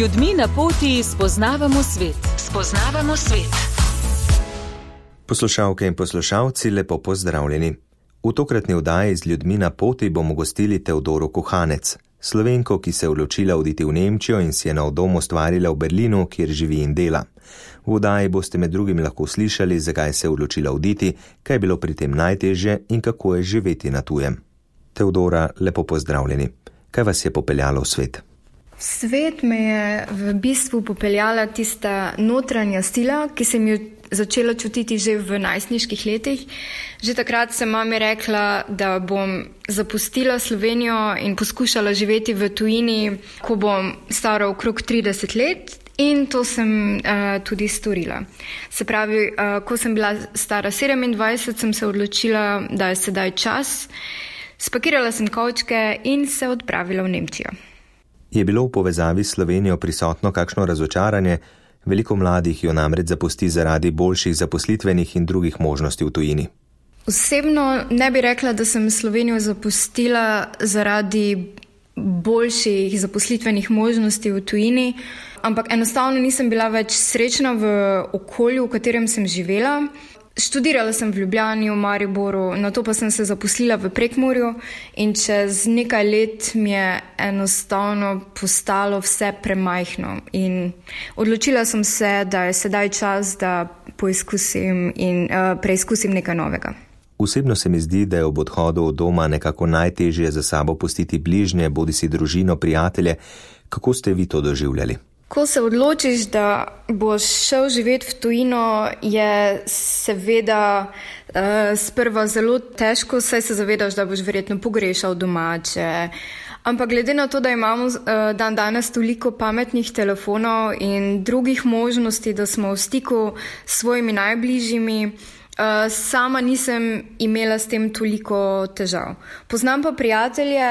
ljudmi na poti spoznavamo svet. Spoznavamo svet. Poslušalke in poslušalci, lepo pozdravljeni. V tokratni oddaji z ljudmi na poti bomo gostili Teodoro Kuhanec, Slovenko, ki se je odločila oditi v Nemčijo in si je nov dom ustvarila v Berlinu, kjer živi in dela. V oddaji boste med drugim lahko slišali, zakaj se je odločila oditi, kaj je bilo pri tem najtežje in kako je živeti na tujem. Teodora, lepo pozdravljeni. Kaj vas je popeljalo v svet? V svet me je v bistvu popeljala tista notranja sila, ki sem jo začela čutiti že v najstniških letih. Že takrat sem mami rekla, da bom zapustila Slovenijo in poskušala živeti v tujini, ko bom stara okrog 30 let, in to sem tudi storila. Se pravi, ko sem bila stara 27, sem se odločila, da je sedaj čas. Spakirala sem kovčke in se odpravila v Nemčijo. Je bilo v povezavi s Slovenijo prisotno kakšno razočaranje? Veliko mladih jo namreč zapusti zaradi boljših zaposlitvenih in drugih možnosti v tujini. Osebno ne bi rekla, da sem Slovenijo zapustila zaradi boljših zaposlitvenih možnosti v tujini, ampak enostavno nisem bila več srečna v okolju, v katerem sem živela. Študirala sem v Ljubljani, v Mariboru, nato pa sem se zaposlila v Prekmurju in čez nekaj let mi je enostavno postalo vse premajhno. In odločila sem se, da je sedaj čas, da poizkusim in preizkusim nekaj novega. Osebno se mi zdi, da je ob odhodu od doma nekako najtežje za sabo pustiti bližnje, bodisi družino, prijatelje. Kako ste vi to doživljali? Ko se odločiš, da boš šel živeti v tujino, je seveda sprva zelo težko, saj se zavedaš, da boš verjetno pogrešal domače. Ampak glede na to, da imamo dan danes toliko pametnih telefonov in drugih možnosti, da smo v stiku s svojimi najbližjimi, sama nisem imela s tem toliko težav. Poznam pa prijatelje,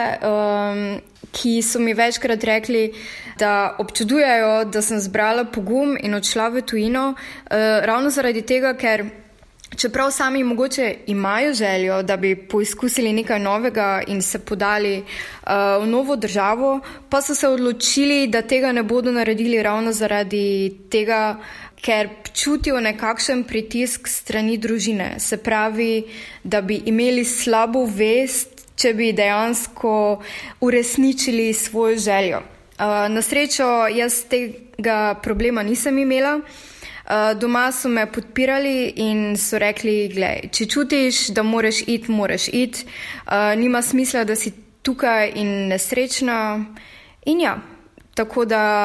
ki so mi večkrat rekli, da občudujejo, da sem zbrala pogum in odšla v tujino, ravno zaradi tega, ker čeprav sami mogoče imajo željo, da bi poizkusili nekaj novega in se podali v novo državo, pa so se odločili, da tega ne bodo naredili ravno zaradi tega, ker čutijo nekakšen pritisk strani družine. Se pravi, da bi imeli slabo vest, če bi dejansko uresničili svojo željo. Na srečo jaz tega problema nisem imela. Doma so me podpirali in so rekli, glej, če čutiš, da moraš iti, nima smisla, da si tukaj in nesrečna. In ja, tako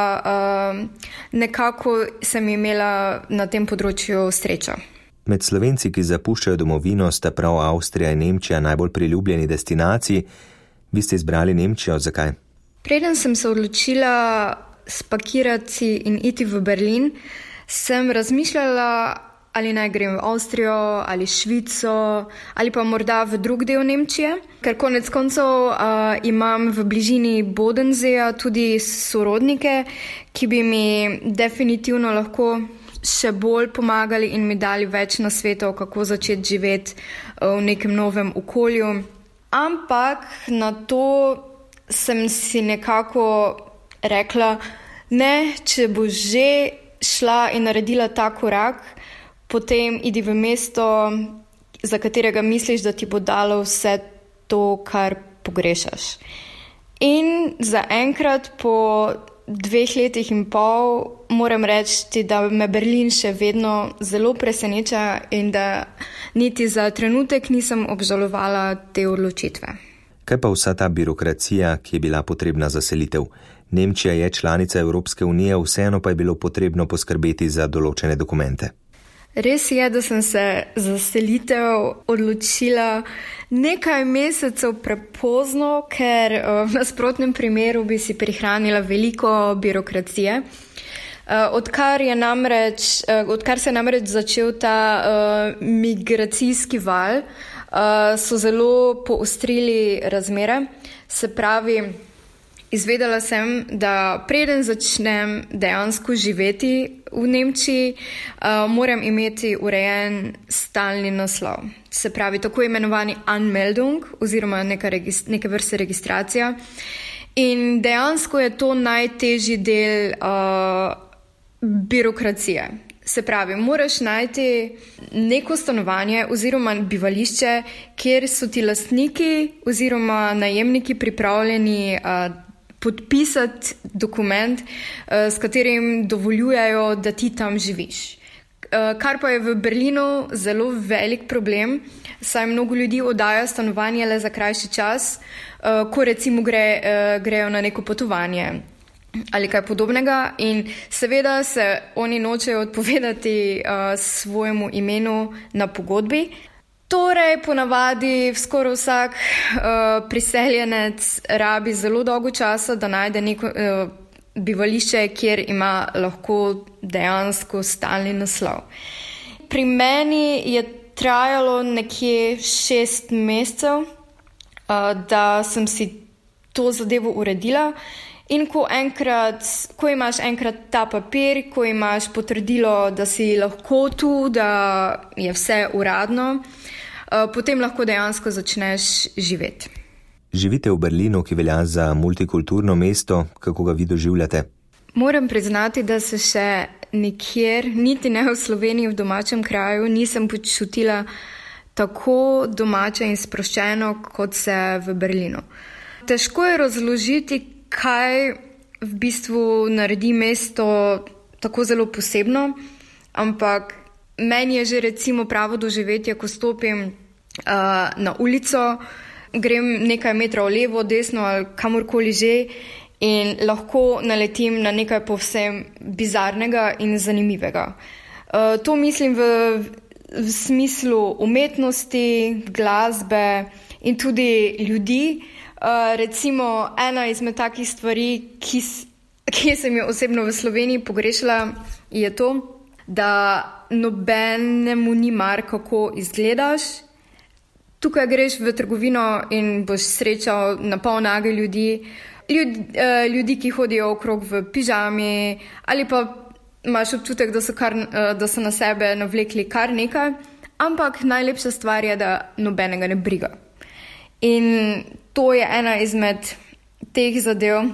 da nekako sem imela na tem področju srečo. Med Slovenci, ki zapuščajo domovino, sta prav Avstrija in Nemčija najbolj priljubljeni destinaciji. Vi ste izbrali Nemčijo, zakaj? Preden sem se odločila spakirati in iti v Berlin, sem razmišljala, ali naj grem v Avstrijo ali Švico ali pa morda v drug del Nemčije, ker konec koncev imam v bližini Bodenseja tudi sorodnike, ki bi mi definitivno lahko še bolj pomagali in mi dali več nasvetov, kako začeti živeti v nekem novem okolju. Ampak na to sem si nekako rekla, ne, če bo že šla in naredila ta korak, potem idi v mesto, za katerega misliš, da ti bo dalo vse to, kar pogrešaš. In zaenkrat po 2 letih in pol moram reči, da me Berlin še vedno zelo preseneča in da niti za trenutek nisem obžalovala te odločitve. Kaj pa vsa ta birokracija, ki je bila potrebna za selitev? Nemčija je članica Evropske unije, vseeno pa je bilo potrebno poskrbeti za določene dokumente. Res je, da sem se za selitev odločila nekaj mesecev prepozno, ker v nasprotnem primeru bi si prihranila veliko birokracije. Odkar se je namreč začel ta migracijski val, so zelo poostrili razmere. Se pravi, izvedela sem, da preden začnem dejansko živeti v Nemčiji, moram imeti urejen stalni naslov. Se pravi, tako imenovani Anmeldung oziroma neke vrste registracija. In dejansko je to najtežji del birokracije. Se pravi, moraš najti neko stanovanje oziroma bivališče, kjer so ti lastniki oziroma najemniki pripravljeni podpisati dokument, s katerim dovoljujejo, da ti tam živiš. Kar pa je v Berlinu zelo velik problem, saj mnogo ljudi oddaja stanovanje le za krajši čas, ko recimo grejo na neko potovanje ali kaj podobnega, in seveda se oni nočejo odpovedati svojemu imenu na pogodbi. Torej, ponavadi skoraj vsak priseljenec rabi zelo dolgo časa, da najde neko bivališče, kjer ima lahko dejansko stalni naslov. Pri meni je trajalo nekje 6 mesecev, da sem si to zadevo uredila. In ko imaš enkrat ta papir, ko imaš potrdilo, da si lahko tu, da je vse uradno, potem lahko dejansko začneš živeti. Živite v Berlinu, ki velja za multikulturno mesto, kako ga vi doživljate? Moram priznati, da se še nikjer, niti ne v Sloveniji, v domačem kraju, nisem počutila tako domače in sproščeno, kot se v Berlinu. Težko je razložiti, kaj v bistvu naredi mesto tako zelo posebno, ampak meni je že recimo pravo doživetje, ko stopim na ulico, grem nekaj metrov levo, desno ali kamorkoli že in lahko naletim na nekaj povsem bizarnega in zanimivega. To mislim v smislu umetnosti, glasbe in tudi ljudi. Recimo ena izmed takih stvari, ki sem jo osebno v Sloveniji pogrešala, je to, da nobenemu ni mar, kako izgledaš. Tukaj greš v trgovino in boš srečal na pol nage ljudi, ki hodijo okrog v pižami, ali pa imaš občutek, da so na sebe navlekli kar nekaj, ampak najlepša stvar je, da nobenega ne briga. In to je ena izmed teh zadev,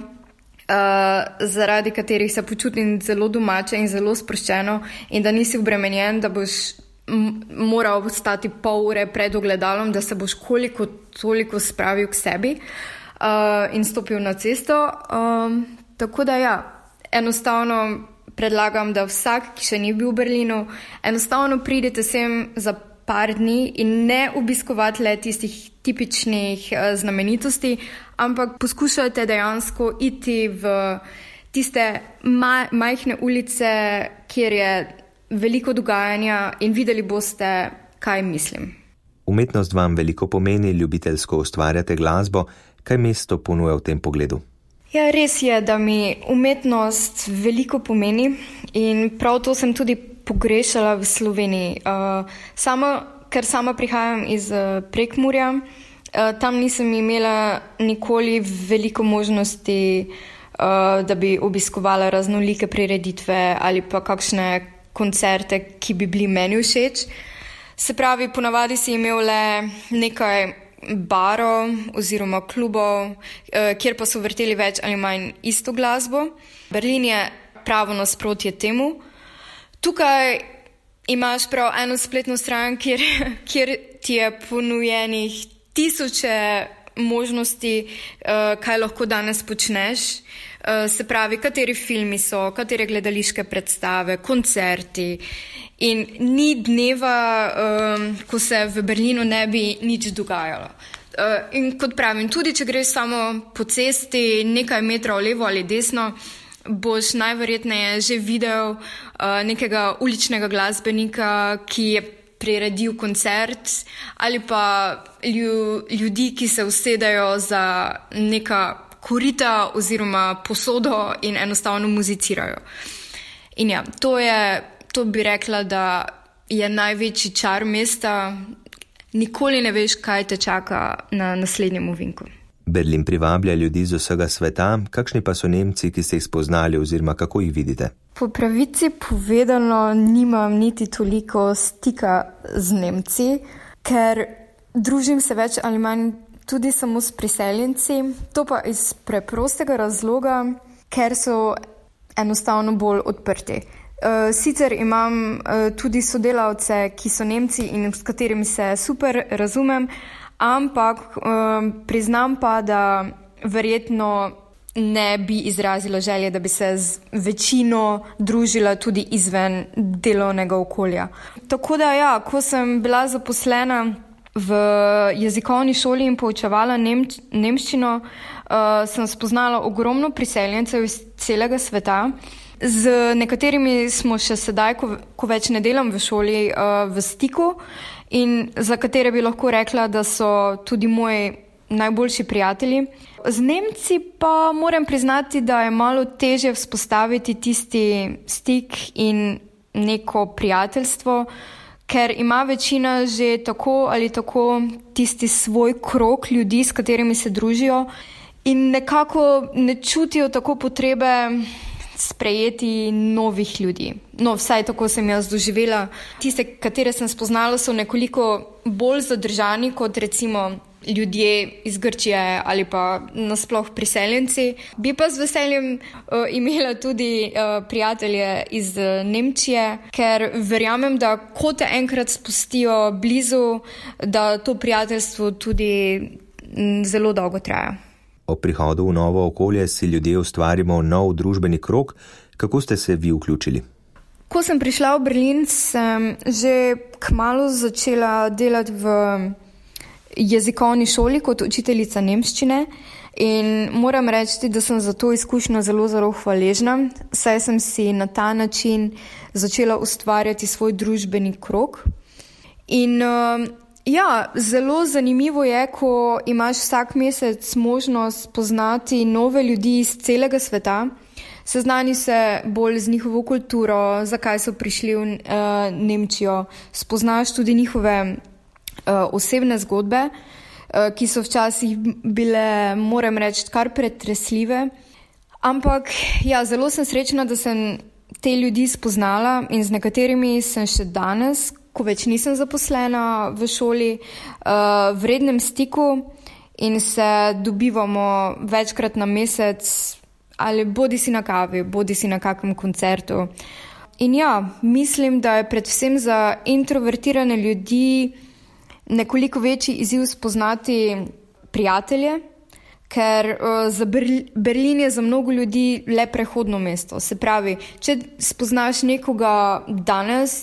zaradi katerih se počutim zelo domače in zelo sproščeno in da nisi obremenjen, da boš moral stati pol ure pred ogledalom, da se boš koliko toliko spravil k sebi in stopil na cesto. Tako da ja, enostavno predlagam, da vsak, ki še ni bil v Berlinu, enostavno pridete sem za par dni in ne obiskovati le tistih tipičnih znamenitosti, ampak poskušajte dejansko iti v tiste majhne ulice, kjer je veliko dogajanja in videli boste, kaj mislim. Umetnost vam veliko pomeni, ljubiteljsko ustvarjate glasbo. Kaj mesto ponuja v tem pogledu? Ja, res je, da mi umetnost veliko pomeni in prav to sem tudi pogrešala v Sloveniji. Ker sama prihajam iz Prekmurja, tam nisem imela nikoli veliko možnosti, da bi obiskovala raznolike prireditve ali pa kakšne koncerte, ki bi bili meni všeč. Se pravi, ponavadi si imel le nekaj barov oziroma klubov, kjer pa so vrteli več ali manj isto glasbo. Berlin je pravo nasprotje temu. Tukaj imaš prav eno spletno stran, kjer ti je ponujenih tisoče možnosti, kaj lahko danes počneš. Se pravi, kateri filmi so, katere gledališke predstave, koncerti. In ni dneva, ko se v Berlinu ne bi nič dogajalo. In kot pravim, tudi če greš samo po cesti nekaj metrov levo ali desno, boš najverjetneje že videl nekega uličnega glasbenika, ki je priredil koncert, ali pa ljudi, ki se usedejo za neka korita oziroma posodo in enostavno muzicirajo. In ja, to bi rekla, da je največji čar mesta. Nikoli ne veš, kaj te čaka na naslednjem ovinku. Berlin privablja ljudi z vsega sveta. Kakšni pa so Nemci, ki ste jih spoznali oziroma kako jih vidite? Po pravici povedano nimam niti toliko stika z Nemci, ker družim se več ali manj tudi samo s priseljenci, to pa iz preprostega razloga, ker so enostavno bolj odprti. Sicer imam tudi sodelavce, ki so Nemci in s katerimi se super razumem, ampak priznam pa, da verjetno ne bi izrazila želje, da bi se z večino družila tudi izven delovnega okolja. Tako da ja, ko sem bila zaposlena v jezikovni šoli in poučevala nemščino, sem spoznala ogromno priseljencev iz celega sveta. Z nekaterimi smo še sedaj, ko več ne delam v šoli, v stiku in za katere bi lahko rekla, da so tudi moji najboljši prijatelji. Z Nemci pa moram priznati, da je malo težje vzpostaviti tisti stik in neko prijateljstvo, ker ima večina že tako ali tako tisti svoj krog ljudi, s katerimi se družijo in nekako ne čutijo tako potrebe sprejeti novih ljudi. No, vsaj tako sem jaz doživela. Tiste, katere sem spoznala, so nekoliko bolj zadržani kot recimo ljudje iz Grčije ali pa nasploh priseljenci. Bi pa z veseljem imela tudi prijatelje iz Nemčije, ker verjamem, da ko te enkrat spustijo blizu, da to prijateljstvo tudi zelo dolgo traja. O prihodu v novo okolje si ljudje ustvarimo nov družbeni krog. Kako ste se vi vključili? Ko sem prišla v Berlin, sem že kmalu začela delati v jezikovni šoli kot učiteljica nemščine in moram reči, da sem za to izkušnjo zelo hvaležna, saj sem si na ta način začela ustvarjati svoj družbeni krog. In ja, zelo zanimivo je, ko imaš vsak mesec možnost poznati nove ljudi iz celega sveta, seznani se bolj z njihovo kulturo, zakaj so prišli v Nemčijo, spoznaš tudi njihove osebne zgodbe, ki so včasih bile, moram reči, kar pretresljive. Ampak ja, zelo sem srečna, da sem te ljudi spoznala in z nekaterimi sem še danes, ko več nisem zaposlena v šoli, v rednem stiku in se dobivamo večkrat na mesec ali bodi si na kavi, bodi si na kakem koncertu. In ja, mislim, da je predvsem za introvertirane ljudi nekoliko večji izziv spoznati prijatelje, ker za Berlin je za mnogo ljudi le prehodno mesto. Se pravi, če spoznaš nekoga danes,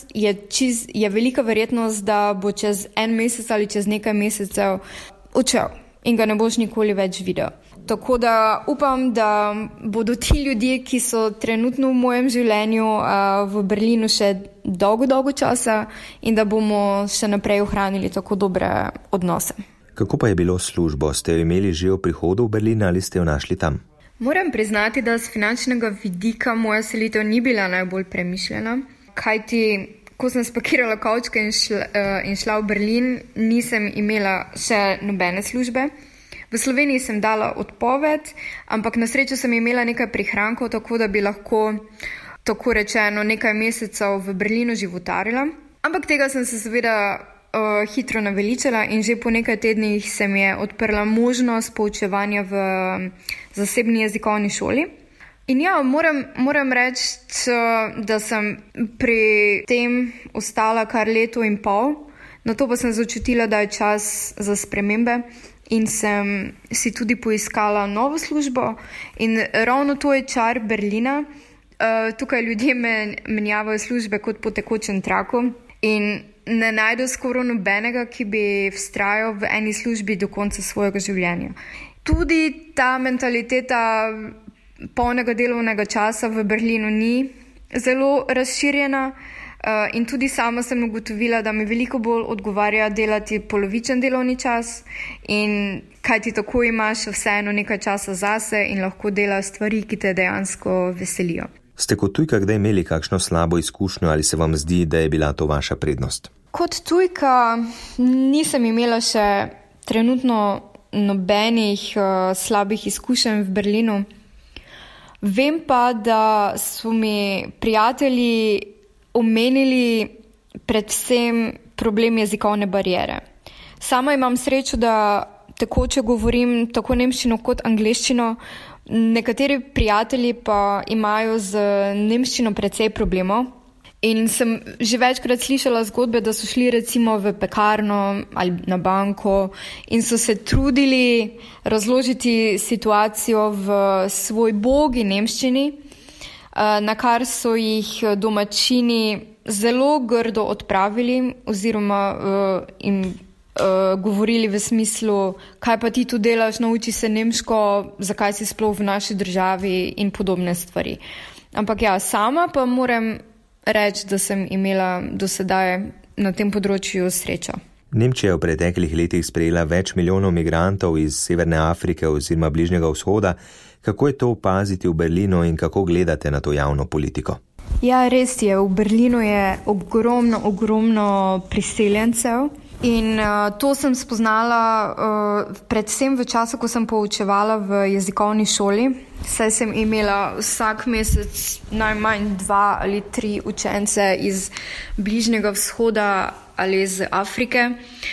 je velika verjetnost, da bo čez en mesec ali čez nekaj mesecev odšel in ga ne boš nikoli več videl. Tako da upam, da bodo ti ljudje, ki so trenutno v mojem življenju v Berlinu še dolgo časa in da bomo še naprej ohranili tako dobre odnose. Kako pa je bilo s službo? Ste jo imeli že v prihodu v Berlin ali ste jo našli tam? Moram priznati, da z finančnega vidika moja selitev ni bila najbolj premišljena, kajti ko sem spakirala kovčke in šla v Berlin, nisem imela še nobene službe. V Sloveniji sem dala odpoved, ampak na srečo sem imela nekaj prihrankov, tako da bi lahko, tako rečeno, nekaj mesecev v Berlinu životarila. Ampak tega sem se seveda hitro naveličala in že po nekaj tednih se mi je odprla možnost poučevanja v zasebni jezikovni šoli. In ja, moram reči, da sem pri tem ostala kar leto in pol, nato pa sem začutila, da je čas za spremembe in sem si tudi poiskala novo službo in ravno to je čar Berlina. Tukaj ljudje menjavajo službe kot po tekočem traku in ne najdu skoraj nobenega, ki bi vztrajal v eni službi do konca svojega življenja. Tudi ta mentaliteta polnega delovnega časa v Berlinu ni zelo razširjena in tudi sama sem ugotovila, da mi veliko bolj odgovarja delati polovičen delovni čas in kajti tako imaš vseeno nekaj časa zase in lahko delaš stvari, ki te dejansko veselijo. Ste kot tujka kdaj imeli kakšno slabo izkušnjo ali se vam zdi, da je bila to vaša prednost? Kot tujka nisem imela še trenutno nobenih slabih izkušenj v Berlinu. Vem pa, da so mi prijatelji omenili predvsem problem jezikovne bariere. Sama imam srečo, da tekoče govorim tako nemščino kot angleščino. Nekateri prijatelji pa imajo z nemščino precej problemov. In sem že večkrat slišala zgodbe, da so šli recimo v pekarno ali na banko in so se trudili razložiti situacijo v svoj bogi nemščini, na kar so jih domačini zelo grdo odpravili oziroma jim govorili v smislu, kaj pa ti tu delaš, nauči se nemško, zakaj si sploh v naši državi in podobne stvari. Ampak ja, sama pa moram reči, da sem imela do sedaj na tem področju srečo. Nemčija je v preteklih letih sprejela več milijonov migrantov iz Severne Afrike oziroma Bližnjega vzhoda. Kako je to opaziti v Berlinu in kako gledate na to javno politiko? Ja, res je. V Berlinu je ogromno priseljencev. In to sem spoznala predvsem v času, ko sem poučevala v jezikovni šoli. Saj sem imela vsak mesec najmanj 2 ali 3 učence iz Bližnjega vzhoda ali iz Afrike.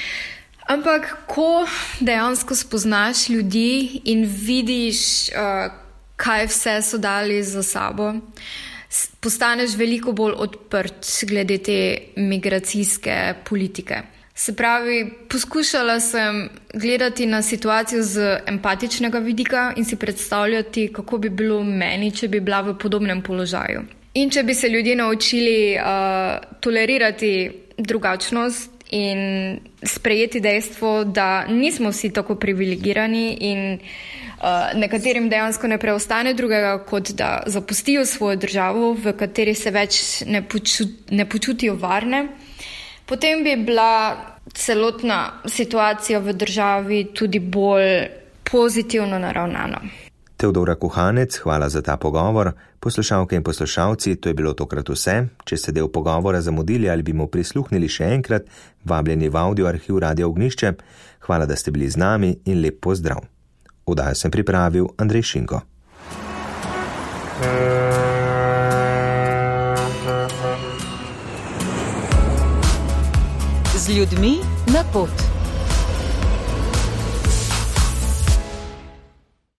Ampak ko dejansko spoznaš ljudi in vidiš, kaj vse so dali za sabo, postaneš veliko bolj odprt glede te migracijske politike. Se pravi, poskušala sem gledati na situacijo z empatičnega vidika in si predstavljati, kako bi bilo meni, če bi bila v podobnem položaju. In če bi se ljudje naučili tolerirati drugačnost in sprejeti dejstvo, da nismo vsi tako privilegirani in nekaterim dejansko ne preostane drugega, kot da zapustijo svojo državo, v kateri se več ne počutijo varne, potem bi bila celotna situacija v državi tudi bolj pozitivno naravnana. Teodora Kuhanec, hvala za ta pogovor. Poslušalke in poslušalci, to je bilo tokrat vse. Če ste del pogovora zamudili ali bi mu prisluhnili še enkrat, vabljeni v audio arhiv Radia Ognjišče. Hvala, da ste bili z nami in lep pozdrav. Oddajo sem pripravil Andrej Šinko. Z ljudmi na pot.